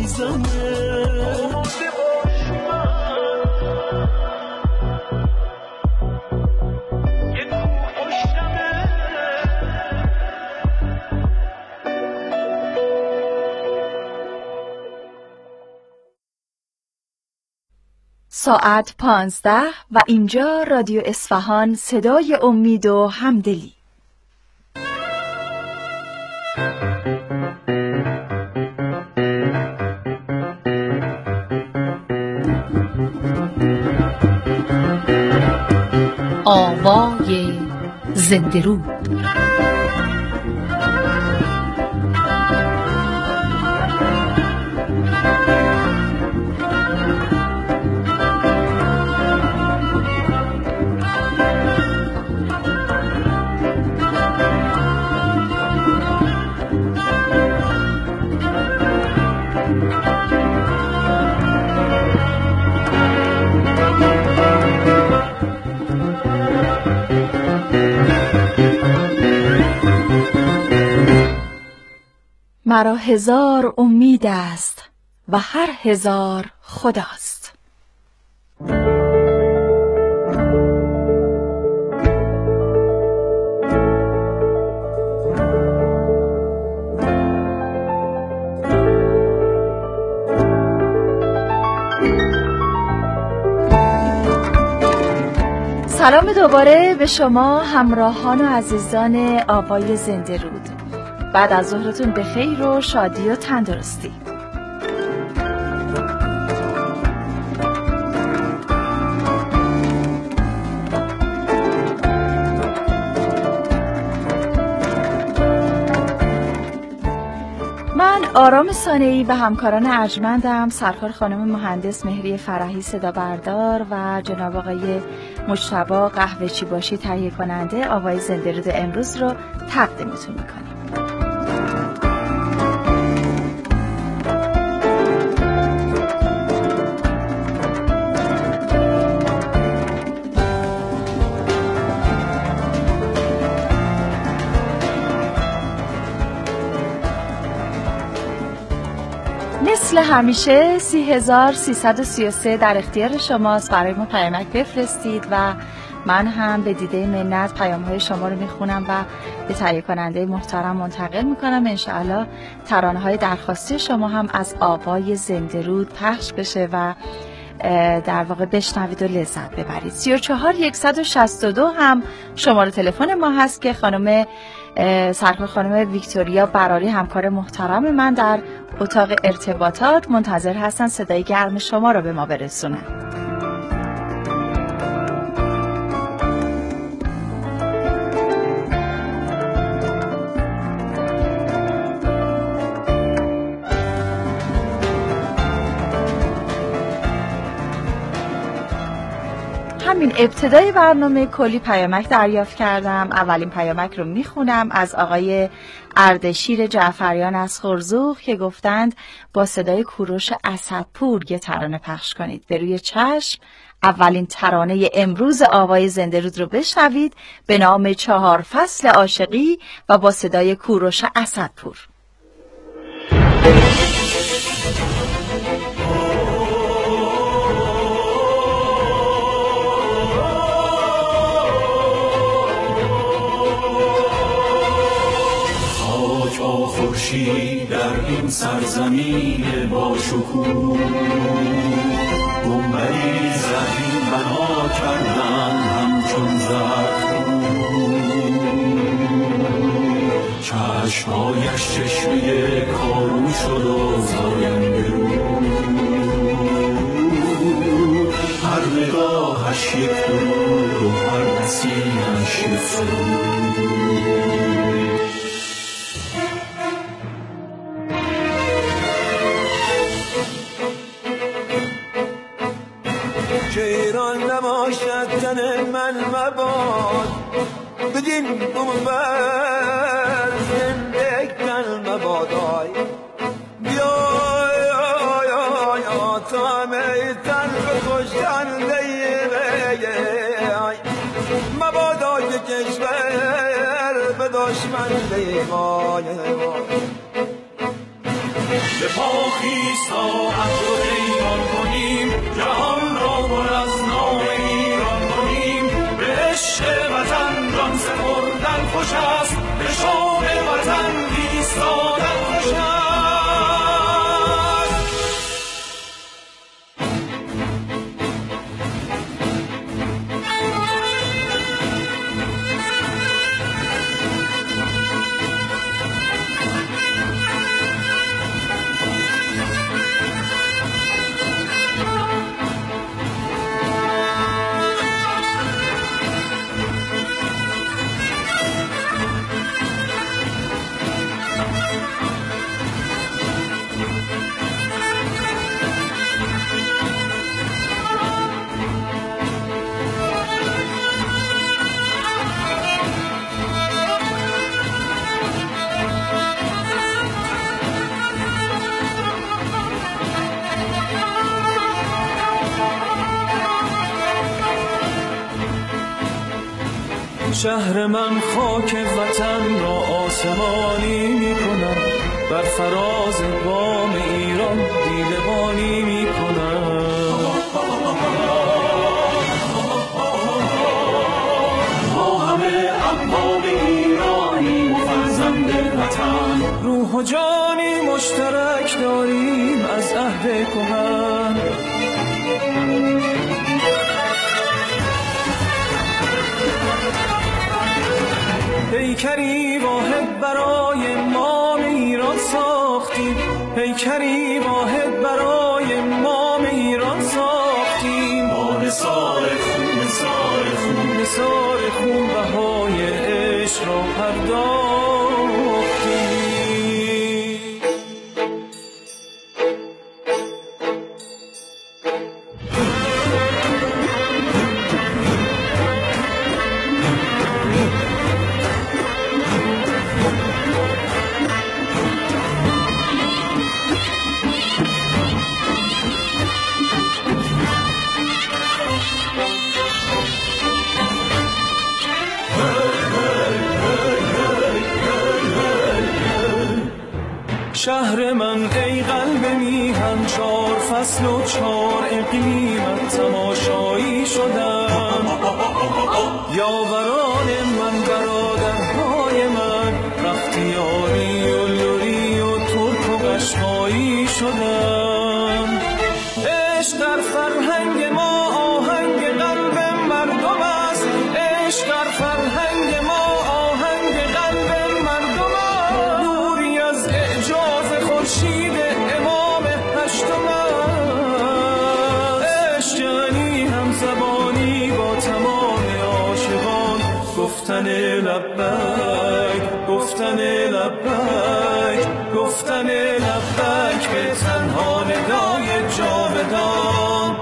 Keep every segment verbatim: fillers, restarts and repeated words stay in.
عزیزمه. ساعت پانزده و اینجا رادیو اصفهان، صدای امید و همدلی. آوای زنده رود. مرا هزار امید است و هر هزار خداست. سلام دوباره به شما همراهان و عزیزان آوای زنده رود. بعد از ظهرتون به خیر و شادی و تندرستی. من آرام صانعی و همکاران ارجمندم، سرکار خانم مهندس مهری فرحی صدا بردار و جناب آقای مجتبی قهوه‌چی باشی تهیه کننده آوای زنده رود امروز رو تقدیمتون میکنیم. مثل همیشه سی هزار سیصد و سی و سه در اختیار شماست. برای ما پیامک بفرستید و من هم به دیده منت پیام‌های شما رو میخونم و به تهیه کننده محترم منتقل میکنم. انشاءالله ترانه‌های درخواستی شما هم از آوای زنده رود پخش بشه و در واقع بشنوید و لذت ببرید. سی و چهار صد و شصت و دو هم شماره تلفن ما هست که خانم سرکار خانم ویکتوریا براری همکار محترم من در اتاق ارتباطات منتظر هستن صدای گرم شما رو به ما برسونن. همین ابتدای برنامه کلی پیامک دریافت کردم. اولین پیامک رو میخونم از آقای اردشیر جعفریان از خرزوق که گفتند با صدای کوروش اسدپور یه ترانه پخش کنید. به روی چشم اولین ترانه امروز آوای زنده رود رو بشنوید به نام چهار فصل عاشقی و با صدای کوروش اسدپور. خورشید در این سرزمین با شکوه گنبدی زرین بنا کردن همچون زرتون، چشمایش چشمه کارو شد و زاینده رود، هر نگاهش یک درود و هر نسیمش یک سرود. ایران نباشد تن من مباد بدین بمبر زنده کن مبادای بیای آی آی آتا میتن بخوشن دیگه مبادای کشور به دشمن دیگای به پا خیز تا عهد و پیمان کنیم، جهان را پر از نام ایران کنیم. به عشق وطن جان سپردن خوش است، به شوق وطن ایستادن خوش است. شهر من خاک وطن را آسمانی می کند، بر فراز بام ایران دیدبانی می کند. ما همه احباب ایرانی و فرزند وطن، روح و جانی مشترک داریم از عهد کهن. پیکری واحد برای مام ایران ساختیم، پیکری واحد برای مام ایران ساختیم. با نثار خون نثار خون نثار خون بهای عشق را پرداختیم. شهر من ای قلب میهن، چار فصل و چار اقلیمت تماشایی شدن. یاوران من برادرهای من، بختیاری و لوری و ترک و قشقایی شدن. عشق در فرهنگ ما آهنگ قلب مردم است، عشق در فرهنگ ما آهنگ قلب مردم است. دوری از اعجاز خورشید امام هشتم است. عشق یعنی هم زبانی با تمام عاشقان، گفتن لبیک گفتن لبیک گفتن لبیک به تنها ندای جاودان.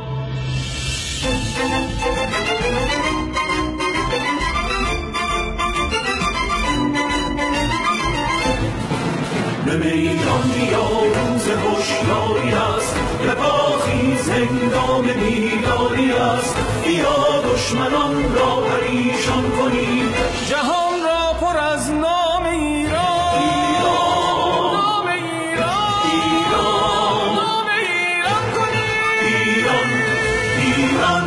به میدان بیا روز هوشیاری است، به پاخیز هنگام بیداری است. بیا دشمنان را پریشان کنیم، جهان را پر از نام ایران. ایران نام ایران ایران نام ایران کنیم. ایران ایران.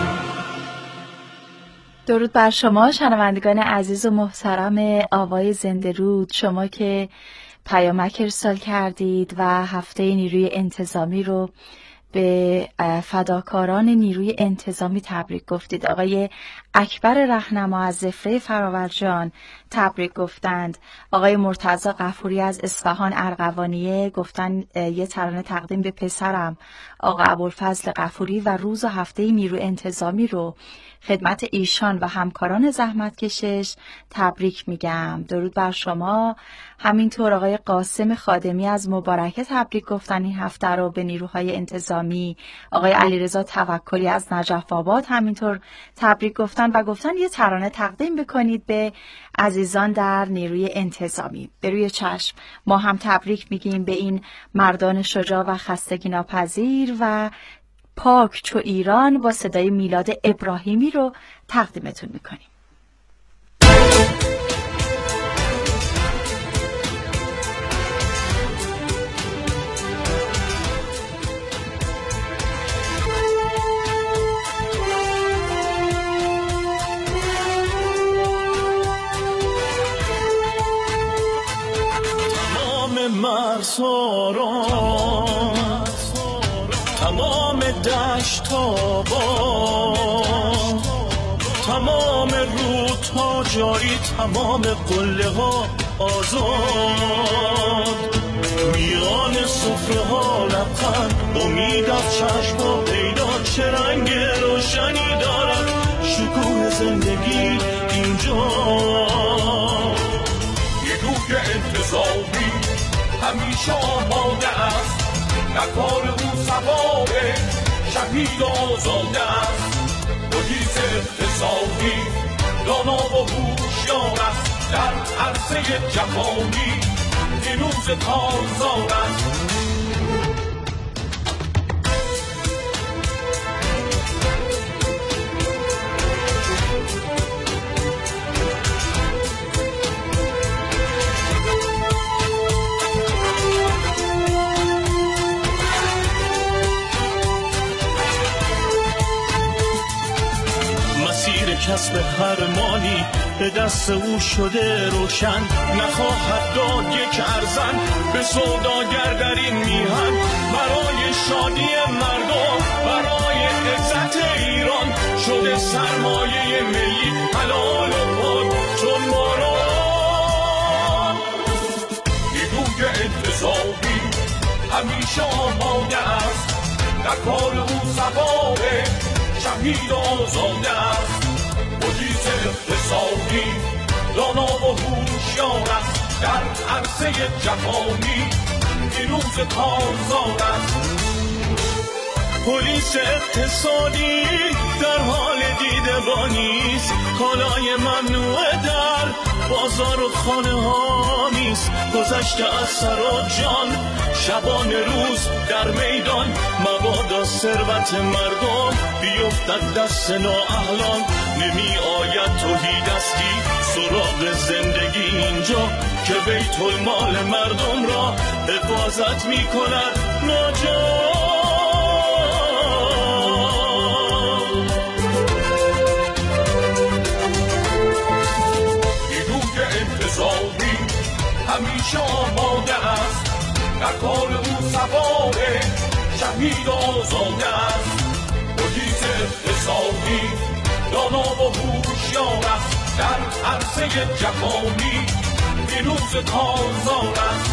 درود بر شما شنوندگان عزیز و محترم آوای زنده رود، شما که پیامک ارسال کردید و هفته نیروی انتظامی رو به فداکاران نیروی انتظامی تبریک گفتید. آقای اکبر رهنما از زفره فراورجان تبریک گفتند. آقای مرتضی غفوری از اصفهان ارغوانیه گفتن یه ترانه تقدیم به پسرم آقا ابوالفضل غفوری و روز و هفته نیروی انتظامی رو خدمت ایشان و همکاران زحمت کشش تبریک میگم. درود بر شما. همینطور آقای قاسم خادمی از مبارکه تبریک گفتن این هفته رو به نیروهای انتظامی. آقای علیرضا توکلی از نجف آباد همینطور تبریک گفتن و گفتن یه ترانه تقدیم بکنید به عزیزان در نیروی انتظامی. به روی چشم ما هم تبریک میگیم به این مردان شجاع و خستگی ناپذیر و پاک چو ایران با صدای میلاد ابراهیمی رو تقدیمتون میکنیم. دشت آباد، تمام رودها جاری، تمام قله ها آزاد، میان سفره ها لبخند، امید از چشم ها پیدا، چه رنگ روشنی دارد شکوه زندگی اینجا. نیروی انتظامی همیشه آماده است، در کار او سواره شهید آزاده است. پلیس اقتصادی دانا و هوشیار است، در عرصه جهانی نیروز کارزار است. کسب هر مالی به دست او شده روشن، نخواهد داد یک ارزن به سوداگر در این میهن. برای شادی مردم، برای عزت ایران، شده سرمایه ملی حلال و پاک چون باران. نیروی انتظامی همیشه آماده است، در کار او سواره شهید آزاده است. پلیس اقتصادی دانا و هوشیار است، در عرصه جهانی نیروز کارزار است. پلیس اقتصادی در حال دیدبانی است، کالای ممنوع در بازار و خانه ها نیست. گذشته از سر و جان شبان روز در میدان، مبادا ثروت مردم بیفتد دست نااهلان. نمی آید تهی دستی سراغ زندگی اینجا، که بیت المال مردم را حفاظت می کند ناجا. همیشه آماده است، در کار او سواره شهید آزاده است. پلیس اقتصادی دانا و هوشیار است، در عرصه جهانی نیروز کارزار است.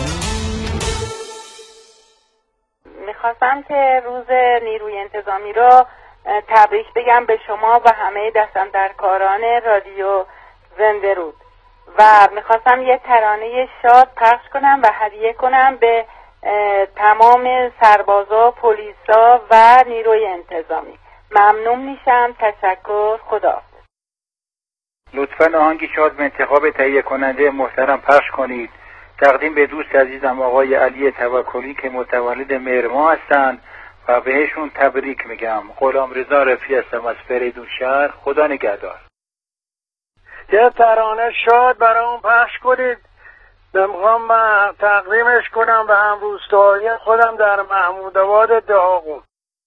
میخواستم که روز نیروی انتظامی رو تبریک بگم به شما و همه دستاندرکاران رادیو زنده رود، و میخواستم یه ترانه شاد پخش کنم و هدیه کنم به تمام سربازا، پلیسا و نیروی انتظامی. ممنون میشم. تشکر. خداحافظ. لطفاً آهنگی شاد به انتخاب تهیه کننده محترم پخش کنید. تقدیم به دوست عزیزم آقای علی توکلی که متولد مهرماه هستند و بهشون تبریک میگم. غلامرضا رفیعی هستم از فریدون شهر. خدا نگهدار. یه ترانه شاد برای اون پخش کنید. میخوام من تقدیمش کنم به هم روستایی خودم در محمودآباد دهاقون.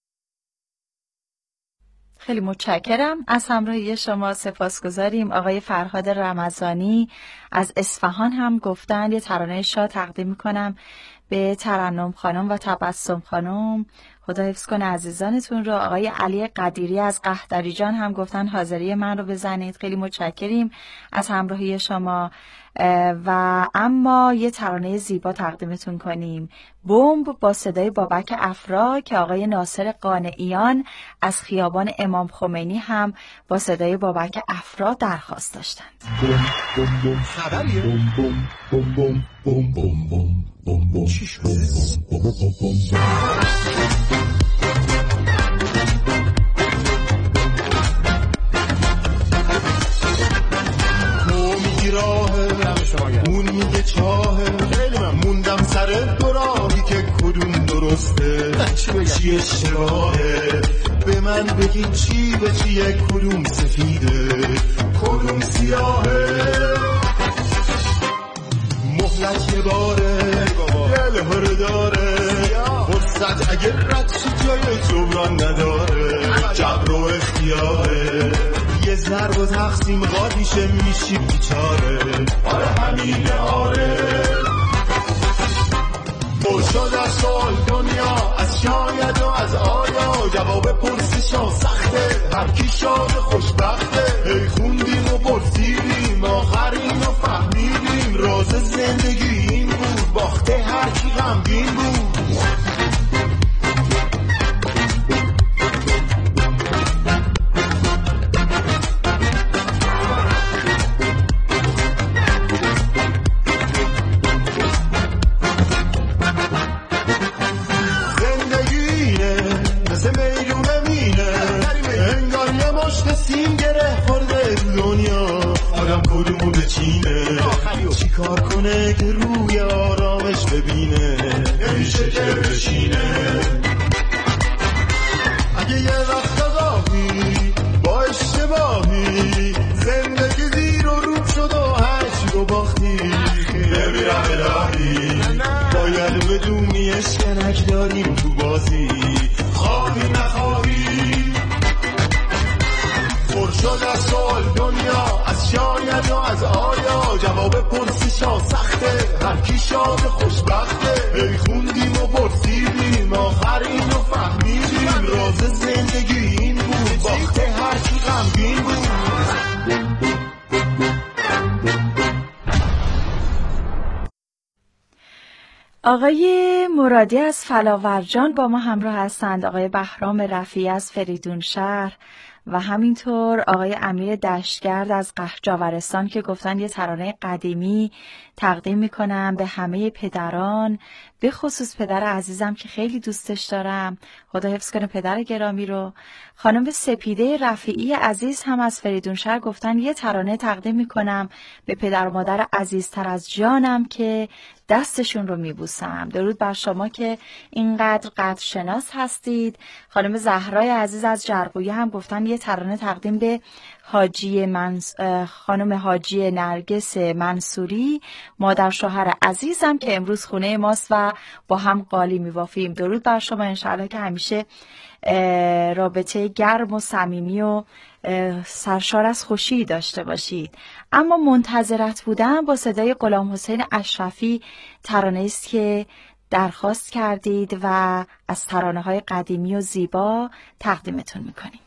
خیلی متشکرم از همراهی شما. سپاسگزاریم. آقای فرهاد رمضانی از اصفهان هم گفتن یه ترانه شاد تقدیم میکنم به ترنم خانم و تبسم خانم. خدا حفظ کنه عزیزانتون رو. آقای علی قدیری از قحطریجان هم گفتن حاضری من رو بزنید. خیلی متشکریم از همراهی شما. و اما یه ترانه زیبا تقدیمتون کنیم، بمب با صدای بابک افرا که آقای ناصر قانعیان از خیابان امام خمینی هم با صدای بابک افرا درخواست داشتند. خبریه؟ بوم بوم بوم بوم بوم بوم بوم بوم چی شده؟ بوم بوم بوم اون میگه چاهه، موندم سر دوراهی که کدوم درسته چی اشتباهه. به من بگی چی به چیه، کدوم سفیده کدوم سیاهه. مهلت یه باره دل هر داره، فرصت اگه رد شد جای جبران نداره. جبر و اختیاره، یه ضرب و تقسیم قاضیشه میشی بیچاره. آره همینه آره. پر شد از سال دنیا، از شاید و از آیا، جواب پرسشا سخته، هر کی شاد خوشبخته. هی خوندیم و پرسیدیم آخر اینو فهمیدیم، راز زندگی این بود باخته هر کی غمگین بود. چی کار کنه که روی آرامش ببینه، نمیشه که بشینه. اگه یه وقت راهی با اشتباهی زندگی زیر و روب شد و هرچی رو باختی، نمیرم الهی باید بدونی اشکنک داریم تو بازی، خواهی نخواهی. پر شد از سوال دنیا، از شاید و از آیا، جواب پرسشا سخته، هر کی شاد خوشبخته. هی خوندیم و پرسیدیم آخر اینو فهمیدیم، راز زندگی این بود باخته هر کی غمگین بود. آقای مرادی از فلاورجان با ما همراه هستند، آقای بهرام رفیعی از فریدون شهر و همینطور آقای امیر دشتگرد از قحجاورستان که گفتن یه ترانه قدیمی تقدیم میکنم به همه پدران، به خصوص پدر عزیزم که خیلی دوستش دارم، خدا حفظ کنه پدر گرامی رو. خانم سپیده رفیعی عزیز هم از فریدون شهر گفتن یه ترانه تقدیم میکنم به پدر و مادر عزیزتر از جانم که دستشون رو میبوسم. درود بر شما که اینقدر قدر شناس هستید. خانم زهرای عزیز از جرقویه هم گفتن یه ترانه تقدیم به حاجی منس... خانم حاجی نرگس منصوری، مادر شوهر عزیزم که امروز خونه ماست و با هم قالی میوافیم. درود بر شما، انشاءالله که همیشه رابطه گرم و صمیمی و سرشار از خوشی داشته باشید. اما منتظرت بودم با صدای غلام حسین اشرفی، ترانه است که درخواست کردید و از ترانه های قدیمی و زیبا تقدیمتون میکنیم.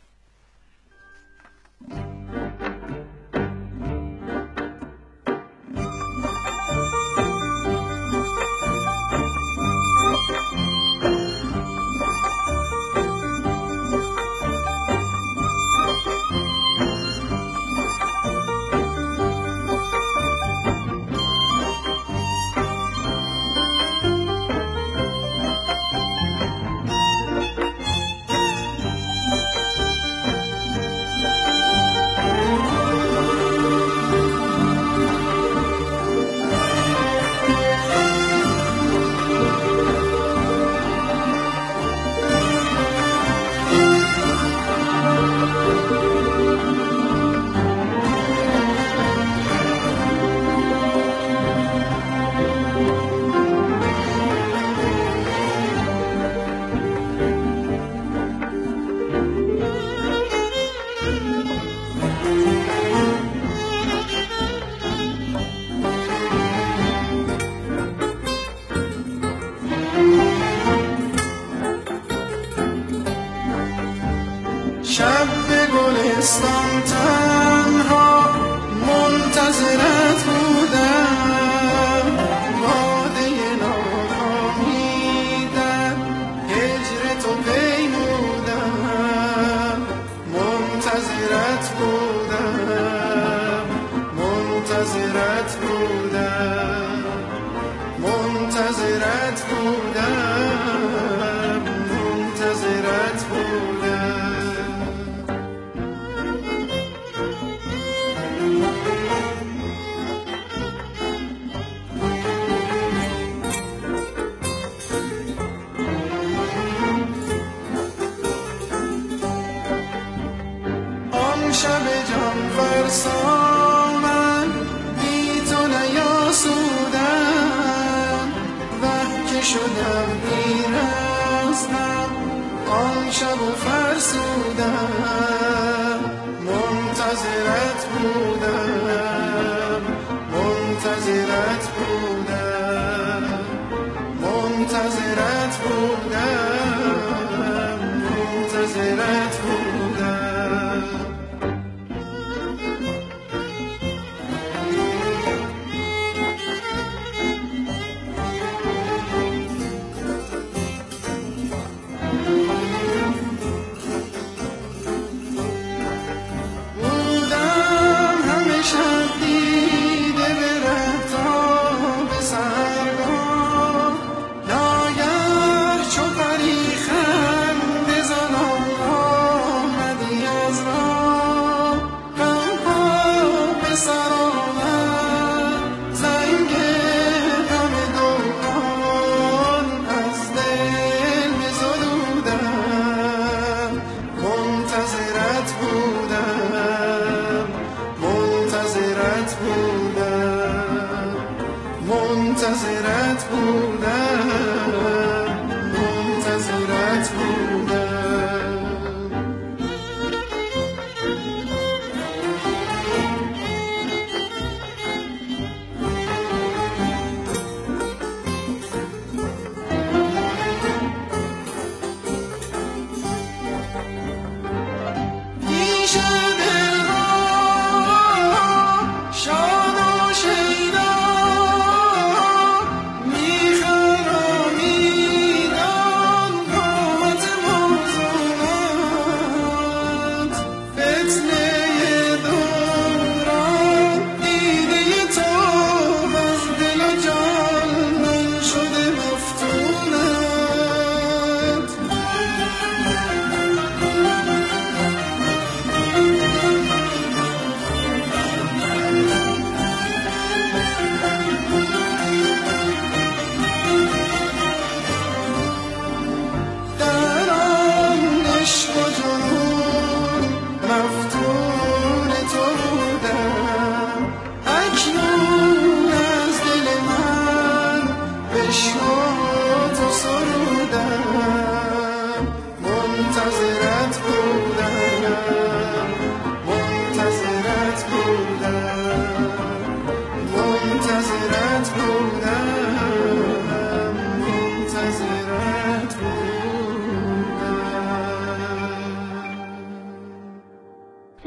منتظرت بودم منتظرت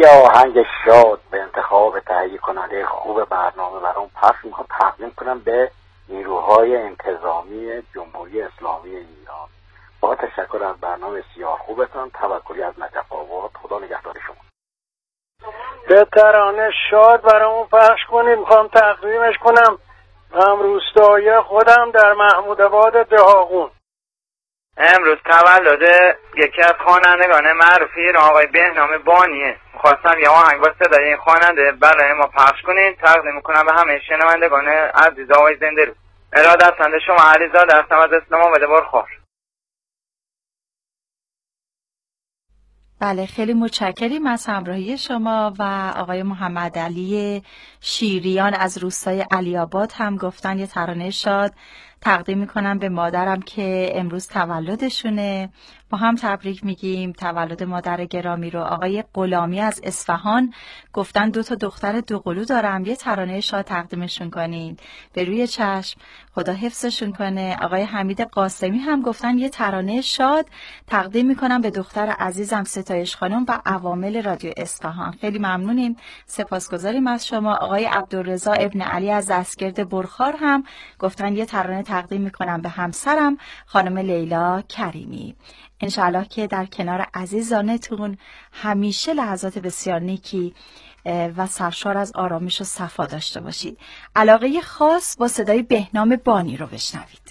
یه آهنگ شاد به انتخاب تهیه کننده خوب برنامه برام پخش میکنم، تقدیم کنم به نیروهای انتظامی جمهوری اسلامی ایران. با تشکر از برنامه سیاه خوبتان. توکلی از نجف آباد. خدا نگهدار شما. به ترانه شاد برامون پخش کنید، میخوام تقدیمش کنم هم روستایی خودم در محمودآباد دهاقون. امروز تولد یکی از خوانندگان معروف ایران آقای بهنام بانیه. خواستم یه آهنگ با صدای این خواننده برای ما پخش کنین. تقدیم میکنم به همه شنوندگان عزیز آقای زنده رو. ارادتمند شما علیزاده هستم از اسلام آباد برخار. بله، خیلی متشکریم از همراهی شما. و آقای محمد علی شیریان از روستای علی آباد هم گفتن یه ترانه شاد تقدیم میکنم به مادرم که امروز تولدشونه. با هم تبریک میگیم تولد مادر گرامی رو. آقای غلامی از اصفهان گفتن دو تا دختر دوقلو دارم، یه ترانه شاد تقدیمشون کنین. به روی چشم، خدا حفظشون کنه. آقای حمید قاسمی هم گفتن یه ترانه شاد تقدیم میکنم به دختر عزیزم ستایش خانم و عوامل رادیو اصفهان. خیلی ممنونیم، سپاسگزاریم از شما. آقای عبدالرضا ابن علی از دستگرد برخار هم گفتن یه ترانه تقدیم میکنم به همسرم خانم لیلا کریمی. انشاءالله که در کنار عزیزانتون همیشه لحظات بسیار نیکی و سرشار از آرامش و صفا داشته باشید. علاقه خاص با صدای بهنام بانی رو بشنوید.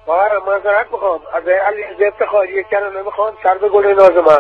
خواهرم معذرت میخوام از علی افتخاری یک کلمه میخوام سر به گل ناز من.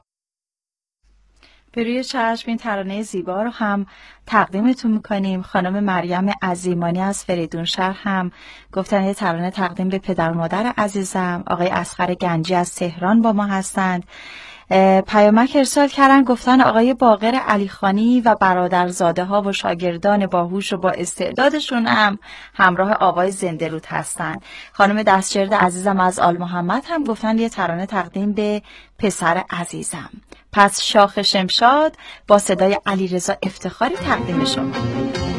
به روی چشم این ترانه زیبا رو هم تقدیمتون میکنیم. خانم مریم عظیمانی از فریدون شهر هم گفتن یه ترانه تقدیم به پدر و مادر عزیزم. آقای اصغر گنجی از تهران با ما هستند. پیامک ارسال کردن، گفتن آقای باقر علیخانی و برادرزاده ها و شاگردان باهوش و با استعدادشون هم همراه آوای زنده رود هستن. خانم دستجرد عزیزم از آل محمد هم گفتن یه ترانه تقدیم به پسر عزیزم. پس شاخ شمشاد با صدای علیرضا افتخاری تقدیم شما.